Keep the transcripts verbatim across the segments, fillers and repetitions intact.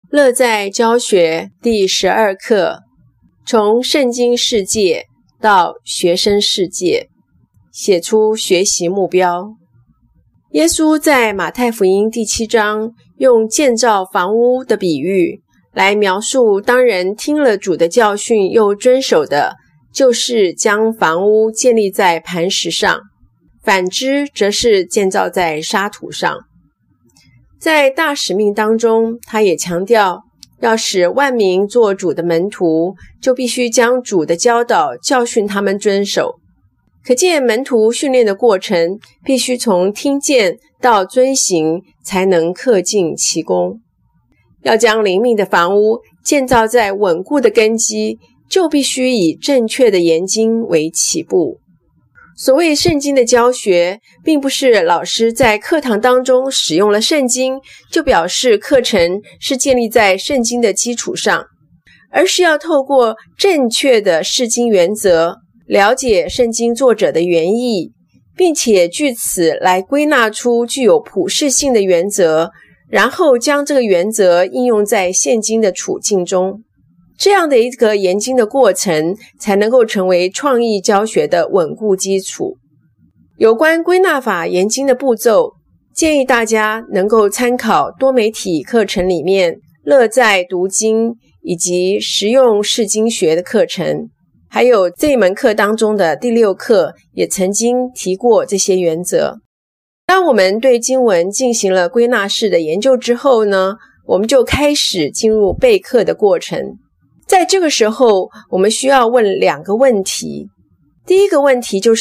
乐在教学第十二课，从圣经世界到学生世界，写出学习目标。耶稣在马太福音第七章用建造房屋的比喻来描述，当人听了主的教训又遵守的，就是将房屋建立在磐石上，反之则是建造在沙土上。在大使命当中，他也强调，要使万民做主的门徒，就必须将主的教导教训他们遵守。可见门徒训练的过程，必须从听见到遵行，才能恪尽其功。要将灵命的房屋建造在稳固的根基，就必须以正确的研经为起步。所谓圣经的教学，并不是老师在课堂当中使用了圣经，就表示课程是建立在圣经的基础上，而是要透过正确的释经原则，了解圣经作者的原意，并且据此来归纳出具有普适性的原则，然后将这个原则应用在现今的处境中。这样的一个研经的过程，才能够成为创意教学的稳固基础。有关归纳法研经的步骤，建议大家能够参考多媒体课程里面乐在读经以及实用释经学的课程，还有这一门课当中的第六课也曾经提过这些原则。当我们对经文进行了归纳式的研究之后呢，我们就开始进入备课的过程。在这个时候，我们需要问两个问题。第一个问题就是，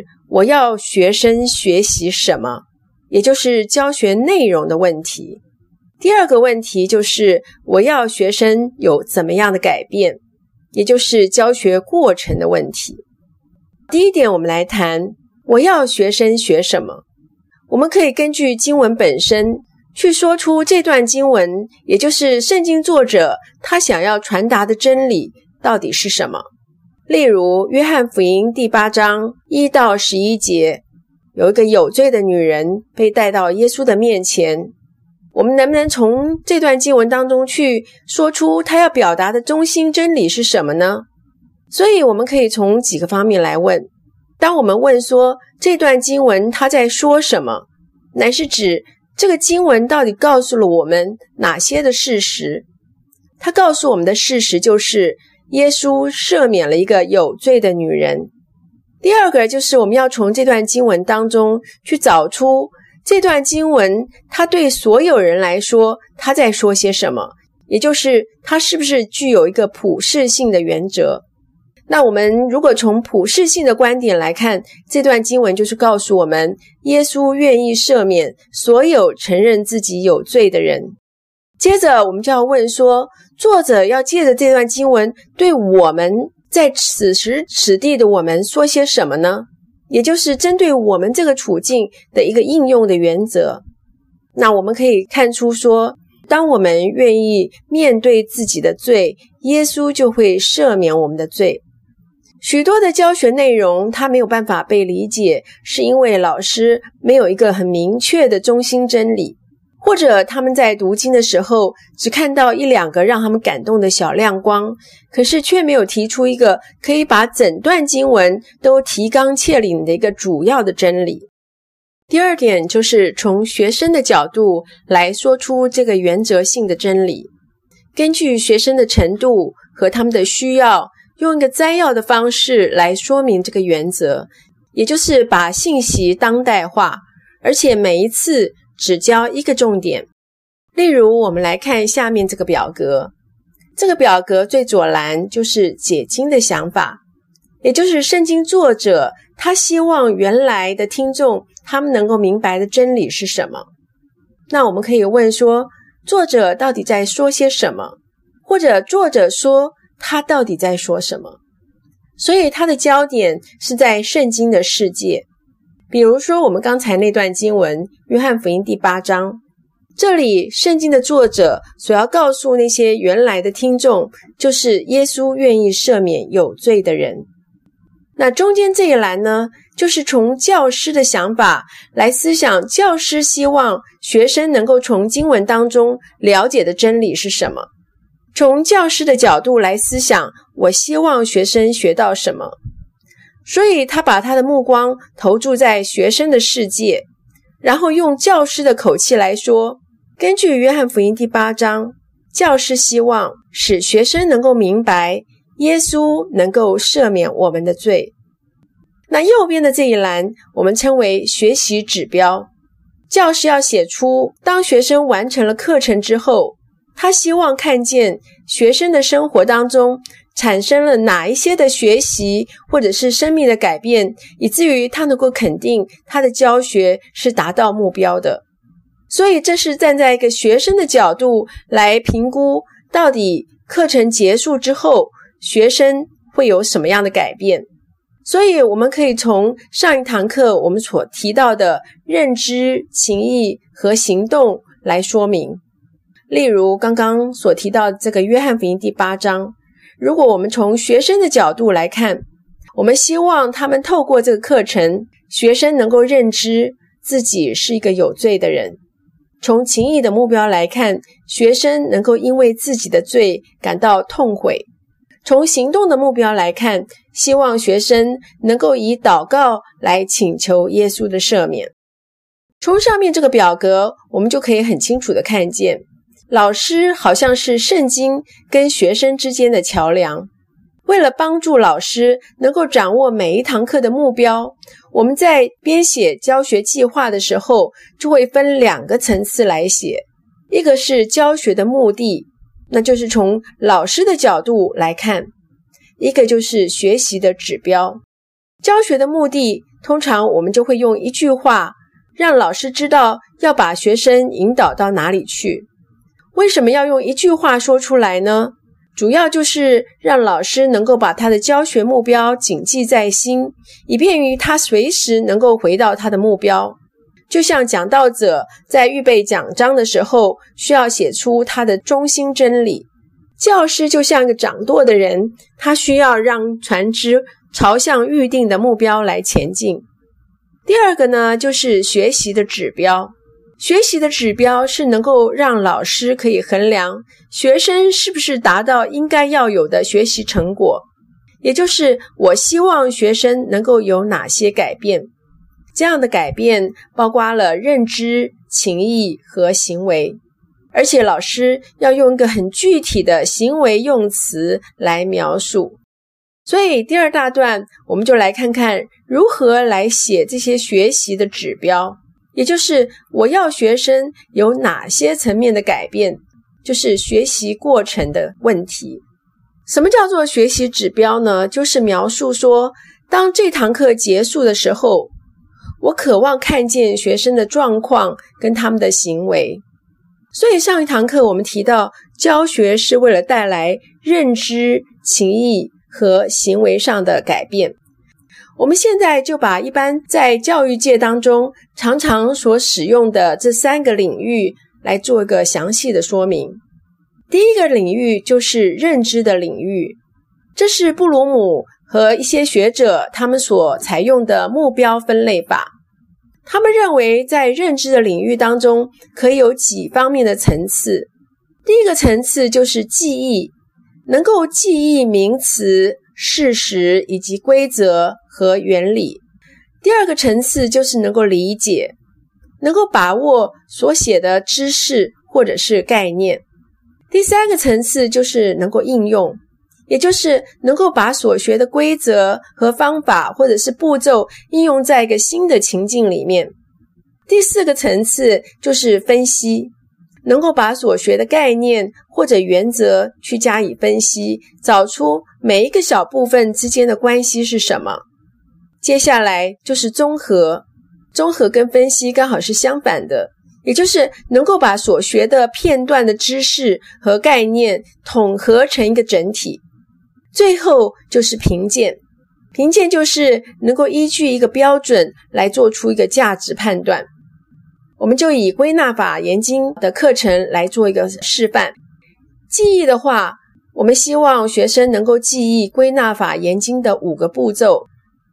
我要学生学习什么，也就是教学内容的问题。第二个问题就是，我要学生有怎么样的改变，也就是教学过程的问题。第一点，我们来谈，我要学生学什么。我们可以根据经文本身去说出这段经文，也就是圣经作者他想要传达的真理到底是什么。例如约翰福音第八章一到十一节，有一个有罪的女人被带到耶稣的面前，我们能不能从这段经文当中去说出他要表达的中心真理是什么呢？所以我们可以从几个方面来问。当我们问说这段经文他在说什么，乃是指这个经文到底告诉了我们哪些的事实？它告诉我们的事实就是耶稣赦免了一个有罪的女人。第二个就是我们要从这段经文当中去找出这段经文它对所有人来说它在说些什么，也就是它是不是具有一个普适性的原则。那我们如果从普适性的观点来看，这段经文就是告诉我们，耶稣愿意赦免所有承认自己有罪的人。接着我们就要问说，作者要借着这段经文对我们在此时此地的我们说些什么呢？也就是针对我们这个处境的一个应用的原则。那我们可以看出说，当我们愿意面对自己的罪，耶稣就会赦免我们的罪。许多的教学内容它没有办法被理解，是因为老师没有一个很明确的中心真理，或者他们在读经的时候只看到一两个让他们感动的小亮光，可是却没有提出一个可以把整段经文都提纲挈领的一个主要的真理。第二点就是从学生的角度来说出这个原则性的真理，根据学生的程度和他们的需要，用一个摘要的方式来说明这个原则，也就是把信息当代化，而且每一次只教一个重点。例如我们来看下面这个表格，这个表格最左栏就是解经的想法，也就是圣经作者他希望原来的听众他们能够明白的真理是什么。那我们可以问说，作者到底在说些什么，或者作者说他到底在说什么。所以他的焦点是在圣经的世界。比如说我们刚才那段经文约翰福音第八章，这里圣经的作者所要告诉那些原来的听众，就是耶稣愿意赦免有罪的人。那中间这一栏呢， 就是从教师的想法来思想，教师希望学生能够从经文当中了解的真理是什么。从教师的角度来思想，我希望学生学到什么。所以他把他的目光投注在学生的世界，然后用教师的口气来说，根据约翰福音第八章，教师希望使学生能够明白耶稣能够赦免我们的罪。那右边的这一栏我们称为学习指标，教师要写出当学生完成了课程之后，他希望看见学生的生活当中产生了哪一些的学习或者是生命的改变，以至于他能够肯定他的教学是达到目标的。所以这是站在一个学生的角度来评估，到底课程结束之后学生会有什么样的改变。所以我们可以从上一堂课我们所提到的认知、情意和行动来说明。例如刚刚所提到这个约翰福音第八章，如果我们从学生的角度来看，我们希望他们透过这个课程，学生能够认知自己是一个有罪的人。从情义的目标来看，学生能够因为自己的罪感到痛悔。从行动的目标来看，希望学生能够以祷告来请求耶稣的赦免。从上面这个表格，我们就可以很清楚地看见，老师好像是圣经跟学生之间的桥梁。为了帮助老师能够掌握每一堂课的目标，我们在编写教学计划的时候，就会分两个层次来写。一个是教学的目的，那就是从老师的角度来看；一个就是学习的指标。教学的目的，通常我们就会用一句话，让老师知道要把学生引导到哪里去。为什么要用一句话说出来呢？主要就是让老师能够把他的教学目标谨记在心，以便于他随时能够回到他的目标。就像讲道者在预备讲章的时候，需要写出他的中心真理。教师就像一个掌舵的人，他需要让船只朝向预定的目标来前进。第二个呢，就是学习的指标。学习的指标是能够让老师可以衡量学生是不是达到应该要有的学习成果，也就是我希望学生能够有哪些改变。这样的改变包括了认知、情意和行为，而且老师要用一个很具体的行为用词来描述。所以第二大段我们就来看看如何来写这些学习的指标，也就是我要学生有哪些层面的改变，就是学习过程的问题。什么叫做学习指标呢？就是描述说，当这堂课结束的时候，我渴望看见学生的状况跟他们的行为。所以上一堂课我们提到，教学是为了带来认知、情意和行为上的改变。我们现在就把一般在教育界当中常常所使用的这三个领域来做一个详细的说明。第一个领域就是认知的领域，这是布鲁姆和一些学者他们所采用的目标分类法。他们认为在认知的领域当中可以有几方面的层次。第一个层次就是记忆，能够记忆名词、事实以及规则和原理。第二个层次就是能够理解，能够把握所写的知识或者是概念。第三个层次就是能够应用，也就是能够把所学的规则和方法或者是步骤应用在一个新的情境里面。第四个层次就是分析，能够把所学的概念或者原则去加以分析，找出每一个小部分之间的关系是什么。接下来就是综合，综合跟分析刚好是相反的，也就是能够把所学的片段的知识和概念统合成一个整体。最后就是评鉴，评鉴就是能够依据一个标准来做出一个价值判断。我们就以归纳法研经的课程来做一个示范。记忆的话，我们希望学生能够记忆归纳法研经的五个步骤。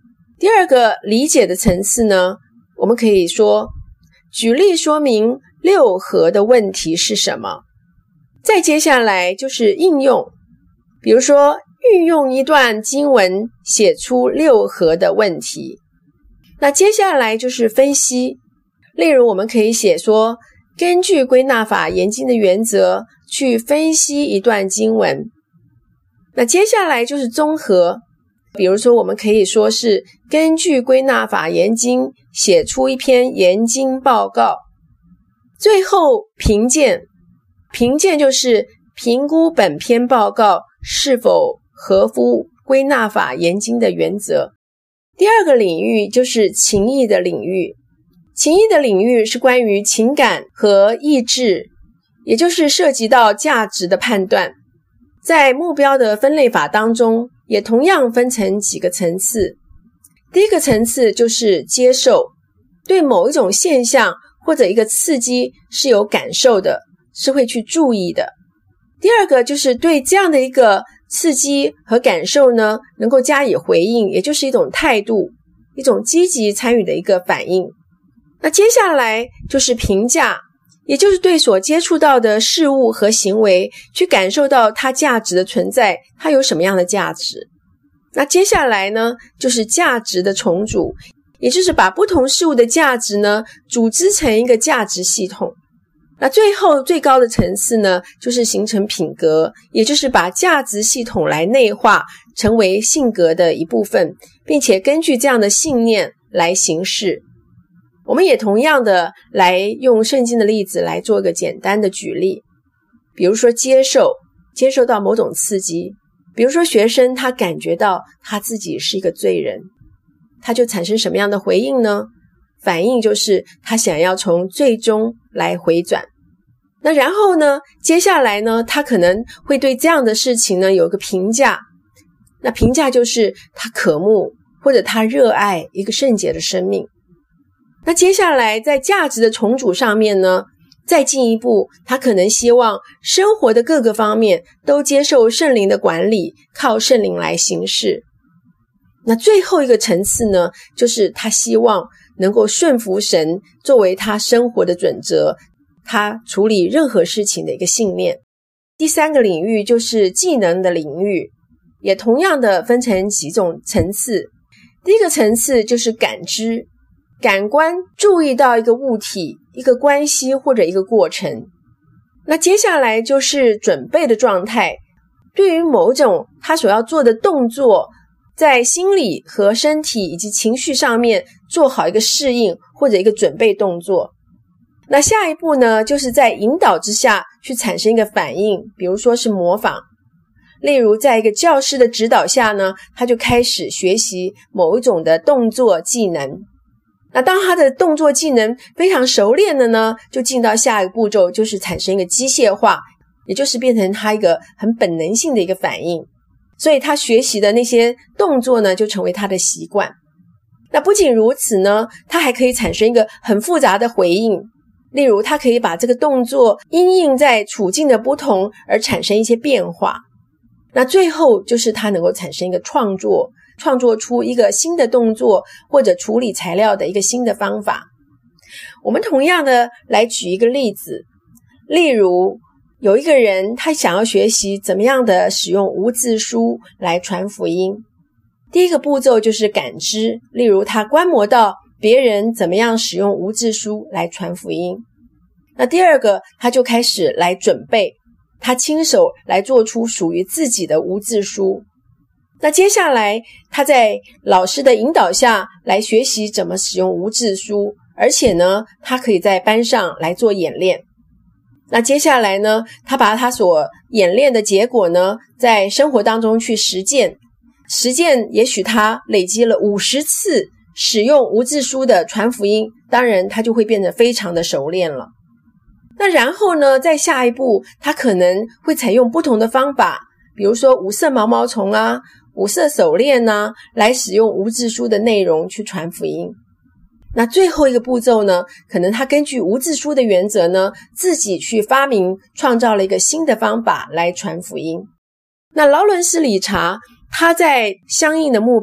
第二个理解的层次呢，我们可以说举例说明六合的问题是什么。再接下来就是应用，比如说运用一段经文写出六合的问题。那接下来就是分析，例如我们可以写说根据归纳法研经的原则去分析一段经文。那接下来就是综合，比如说我们可以说是根据归纳法研经写出一篇研经报告。最后评鉴，评鉴就是评估本篇报告是否合乎归纳法研经的原则。第二个领域就是情意的领域，情意的领域是关于情感和意志，也就是涉及到价值的判断。在目标的分类法当中，也同样分成几个层次。第一个层次就是接受，对某一种现象或者一个刺激是有感受的，是会去注意的。第二个就是对这样的一个刺激和感受呢，能够加以回应，也就是一种态度，一种积极参与的一个反应。那接下来就是评价，也就是对所接触到的事物和行为去感受到它价值的存在，它有什么样的价值。那接下来呢，就是价值的重组，也就是把不同事物的价值呢组织成一个价值系统。那最后最高的层次呢，就是形成品格，也就是把价值系统来内化，成为性格的一部分，并且根据这样的信念来行事。我们也同样的来用圣经的例子来做一个简单的举例，比如说接受，接受到某种刺激，比如说学生他感觉到他自己是一个罪人，他就产生什么样的回应呢？反应就是他想要从罪中来回转。那然后呢，接下来呢，他可能会对这样的事情呢有一个评价，那评价就是他渴慕或者他热爱一个圣洁的生命。那接下来在价值的重组上面呢，再进一步，他可能希望生活的各个方面都接受圣灵的管理，靠圣灵来行事。那最后一个层次呢，就是他希望能够顺服神作为他生活的准则，他处理任何事情的一个信念。第三个领域就是技能的领域，也同样的分成几种层次。第一个层次就是感知，感官注意到一个物体、一个关系或者一个过程。那接下来就是准备的状态，对于某种他所要做的动作，在心理和身体以及情绪上面做好一个适应或者一个准备动作。那下一步呢，就是在引导之下去产生一个反应，比如说是模仿。例如在一个教师的指导下呢，他就开始学习某一种的动作技能。那当他的动作技能非常熟练了呢，就进到下一个步骤，就是产生一个机械化，也就是变成他一个很本能性的一个反应。所以他学习的那些动作呢，就成为他的习惯。那不仅如此呢，他还可以产生一个很复杂的回应。例如他可以把这个动作因应在处境的不同而产生一些变化。那最后就是他能够产生一个创作，创作出一个新的动作或者处理材料的一个新的方法。我们同样的来举一个例子，例如有一个人他想要学习怎么样的使用无字书来传福音。第一个步骤就是感知，例如他观摩到别人怎么样使用无字书来传福音。那第二个，他就开始来准备，他亲手来做出属于自己的无字书。那接下来他在老师的引导下来学习怎么使用无字书，而且呢他可以在班上来做演练。那接下来呢，他把他所演练的结果呢在生活当中去实践，实践也许他累积了五十次使用无字书的传福音，当然他就会变得非常的熟练了。那然后呢，在下一步他可能会采用不同的方法，比如说五色毛毛虫啊，五色手链啊，来使用无字书的内容去传福音。那最后一个步骤呢，可能他根据无字书的原则呢，自己去发明创造了一个新的方法来传福音。那劳伦斯理查他在相应的目标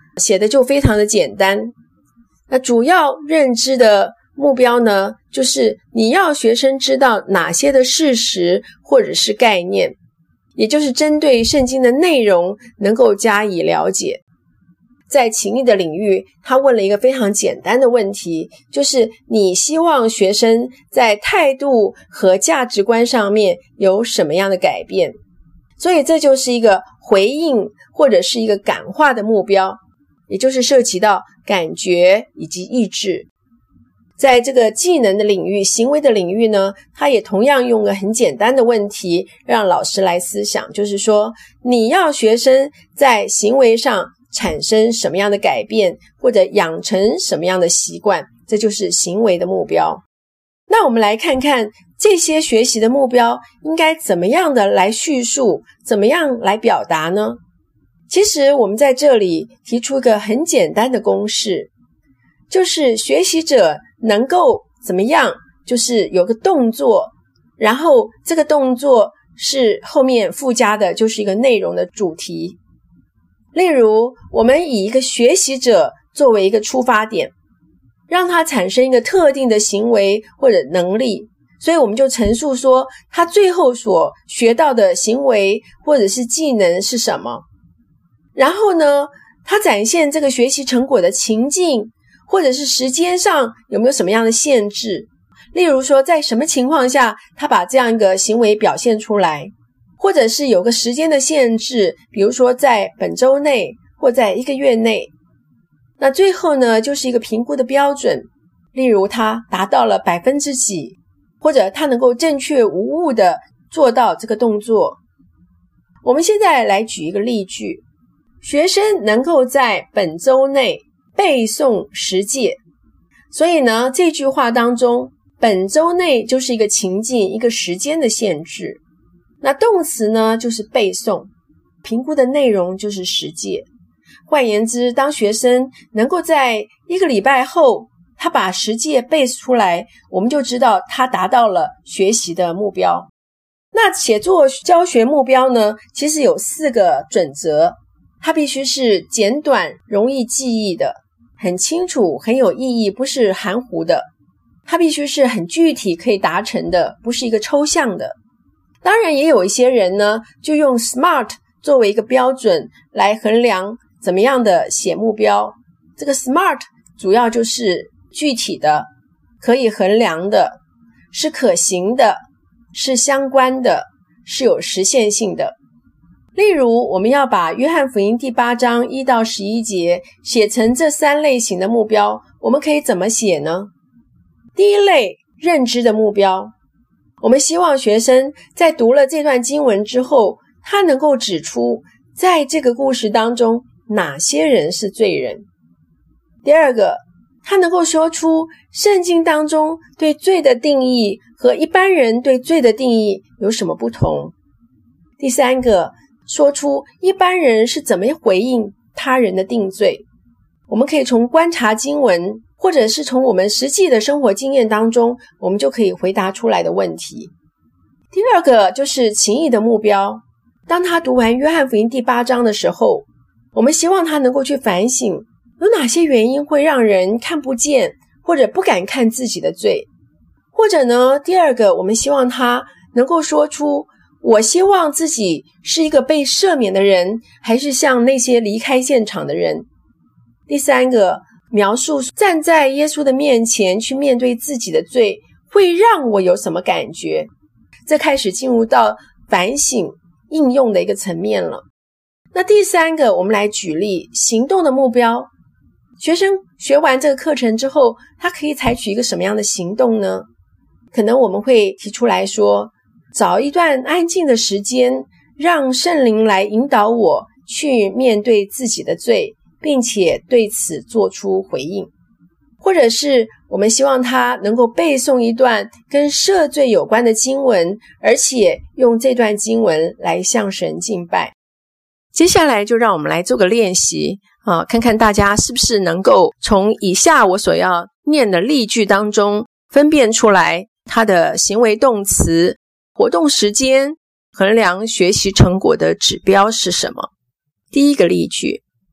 写的就非常的简单。那主要认知的目标呢，就是你要学生知道哪些的事实或者是概念，也就是针对圣经的内容能够加以了解。在情义的领域，他问了一个非常简单的问题，就是你希望学生在态度和价值观上面有什么样的改变？所以这就是一个回应或者是一个感化的目标，也就是涉及到感觉以及意志。在这个技能的领域，行为的领域呢，他也同样用个很简单的问题让老师来思想，就是说你要学生在行为上产生什么样的改变，或者养成什么样的习惯，这就是行为的目标。那我们来看看这些学习的目标应该怎么样的来叙述，怎么样来表达呢？其实我们在这里提出一个很简单的公式，就是学习者能够怎么样，就是有个动作，然后这个动作是后面附加的就是一个内容的主题。例如我们以一个学习者作为一个出发点，让他产生一个特定的行为或者能力，所以我们就陈述说他最后所学到的行为或者是技能是什么，然后呢他展现这个学习成果的情境或者是时间上有没有什么样的限制，例如说在什么情况下他把这样一个行为表现出来，或者是有个时间的限制，比如说在本周内或在一个月内。那最后呢就是一个评估的标准，例如他达到了百分之几，或者他能够正确无误的做到这个动作。我们现在来举一个例句，学生能够在本周内背诵十诫。所以呢这句话当中，本周内就是一个情境，一个时间的限制，那动词呢就是背诵，评估的内容就是十诫。换言之，当学生能够在一个礼拜后他把十诫背出来，我们就知道他达到了学习的目标。那写作教学目标呢，其实有四个准则，它必须是简短容易记忆的，很清楚很有意义，不是含糊的，它必须是很具体可以达成的，不是一个抽象的。当然也有一些人呢就用 S M A R T 作为一个标准来衡量怎么样的写目标。这个 S M A R T 主要就是具体的，可以衡量的，是可行的，是相关的，是有实现性的。例如我们要把约翰福音第八章一到十一节写成这三类型的目标，我们可以怎么写呢？第一类，认知的目标，我们希望学生在读了这段经文之后，他能够指出在这个故事当中哪些人是罪人。第二个，他能够说出圣经当中对罪的定义和一般人对罪的定义有什么不同。第三个，说出一般人是怎么回应他人的定罪。我们可以从观察经文，或者是从我们实际的生活经验当中，我们就可以回答出来的问题。第二个就是情义的目标，当他读完约翰福音第八章的时候，我们希望他能够去反省有哪些原因会让人看不见或者不敢看自己的罪。或者呢，第二个，我们希望他能够说出我希望自己是一个被赦免的人，还是像那些离开现场的人。第三个，描述站在耶稣的面前去面对自己的罪会让我有什么感觉。这开始进入到反省应用的一个层面了。那第三个，我们来举例行动的目标。学生学完这个课程之后，他可以采取一个什么样的行动呢？可能我们会提出来说，找一段安静的时间，让圣灵来引导我去面对自己的罪，并且对此做出回应。或者是我们希望他能够背诵一段跟赦罪有关的经文，而且用这段经文来向神敬拜。接下来就让我们来做个练习啊，看看大家是不是能够从以下我所要念的例句当中分辨出来他的行为动词、活动时间、衡量学习成果的指标是什么。第一个例句，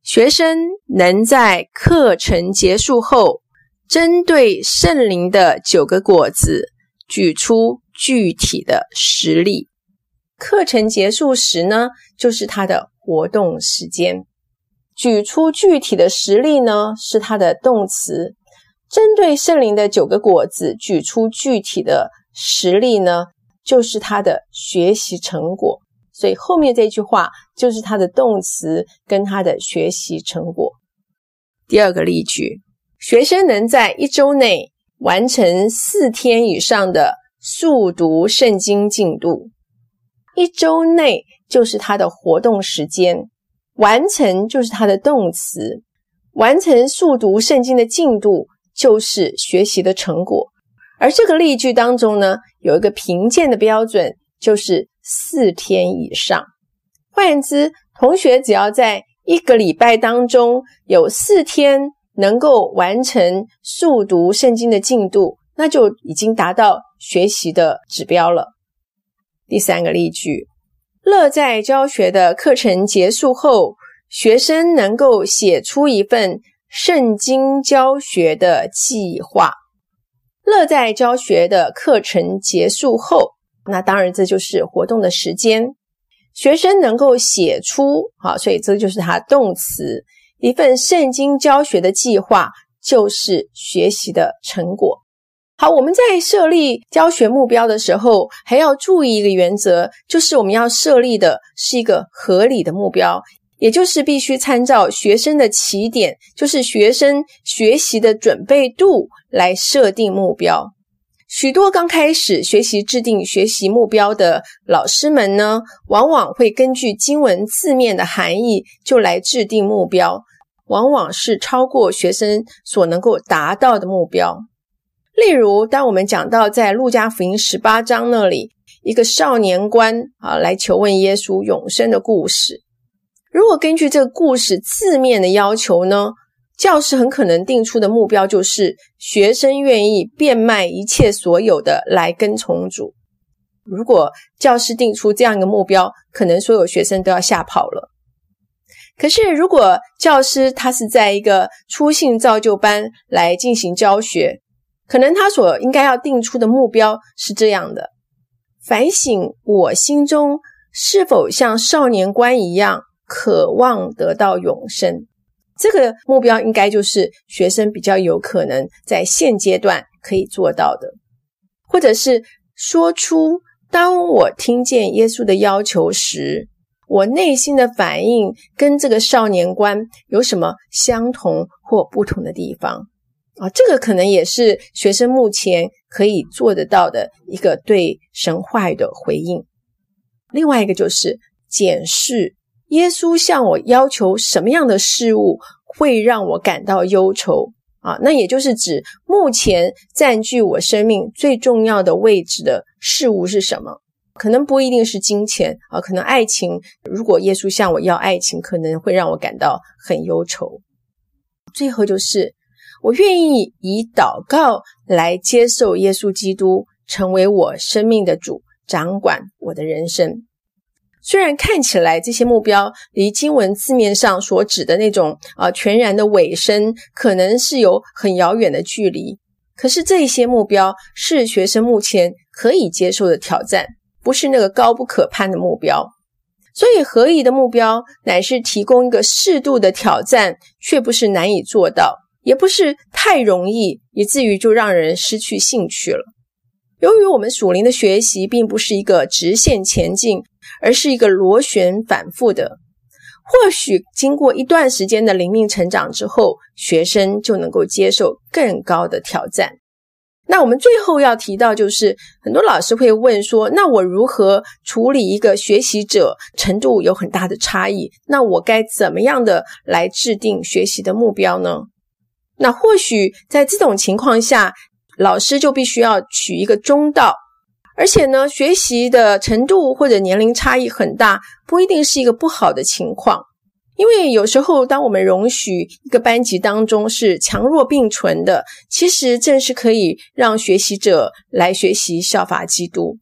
学生能在课程结束后，针对圣灵的九个果子，举出具体的实例。课程结束时呢，就是他的活动时间。举出具体的实例呢，是他的动词。针对圣灵的九个果子，举出具体的实例呢，就是他的学习成果。所以后面这句话就是他的动词跟他的学习成果。第二个例句，学生能在一周内完成四天以上的速读圣经进度。一周内就是他的活动时间，完成就是他的动词，完成速读圣经的进度就是学习的成果。而这个例句当中呢，有一个评鉴的标准，就是四天以上。换言之，同学只要在一个礼拜当中有四天能够完成速读圣经的进度，那就已经达到学习的指标了。第三个例句，乐在教学的课程结束后，学生能够写出一份圣经教学的计划。乐在教学的课程结束后，那当然这就是活动的时间。学生能够写出，好，所以这就是它动词，一份圣经教学的计划就是学习的成果。好，我们在设立教学目标的时候，还要注意一个原则，就是我们要设立的是一个合理的目标，也就是必须参照学生的起点，就是学生学习的准备度来设定目标。许多刚开始学习制定学习目标的老师们呢，往往会根据经文字面的含义就来制定目标，往往是超过学生所能够达到的目标。例如，当我们讲到在路加福音十八章那里，一个少年官啊来求问耶稣永生的故事。如果根据这个故事字面的要求呢，教师很可能定出的目标就是学生愿意变卖一切所有的来跟从主。如果教师定出这样一个目标，可能所有学生都要吓跑了。可是如果教师他是在一个初信造就班来进行教学，可能他所应该要定出的目标是这样的：反省我心中是否像少年官一样渴望得到永生。这个目标应该就是学生比较有可能在现阶段可以做到的。或者是说出当我听见耶稣的要求时，我内心的反应跟这个少年官有什么相同或不同的地方啊，这个可能也是学生目前可以做得到的一个对神话语的回应。另外一个就是检视耶稣向我要求什么样的事物会让我感到忧愁啊，那也就是指目前占据我生命最重要的位置的事物是什么。可能不一定是金钱啊，可能爱情，如果耶稣向我要爱情，可能会让我感到很忧愁。最后就是我愿意以祷告来接受耶稣基督成为我生命的主，掌管我的人生。虽然看起来这些目标离经文字面上所指的那种呃全然的委身可能是有很遥远的距离，可是这些目标是学生目前可以接受的挑战，不是那个高不可攀的目标。所以合宜的目标乃是提供一个适度的挑战，却不是难以做到，也不是太容易以至于就让人失去兴趣了。由于我们属灵的学习并不是一个直线前进，而是一个螺旋反复的，或许经过一段时间的灵命成长之后，学生就能够接受更高的挑战。那我们最后要提到就是很多老师会问说，那我如何处理一个学习者程度有很大的差异，那我该怎么样的来制定学习的目标呢？那或许在这种情况下，老师就必须要取一个中道，而且呢，学习的程度或者年龄差异很大，不一定是一个不好的情况。因为有时候当我们容许一个班级当中是强弱并存的，其实正是可以让学习者来学习效法基督。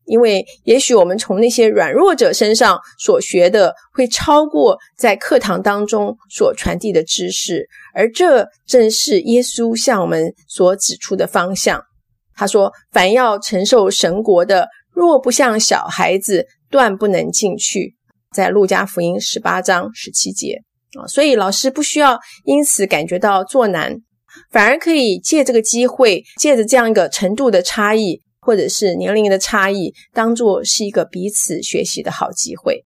因为也许我们从那些软弱者身上所学的会超过在课堂当中所传递的知识，而这正是耶稣向我们所指出的方向。他说，凡要承受神国的，若不像小孩子，断不能进去，在路加福音十八章十七节。所以老师不需要因此感觉到作难，反而可以借这个机会，借着这样一个程度的差异或者是年龄的差异，当作是一个彼此学习的好机会。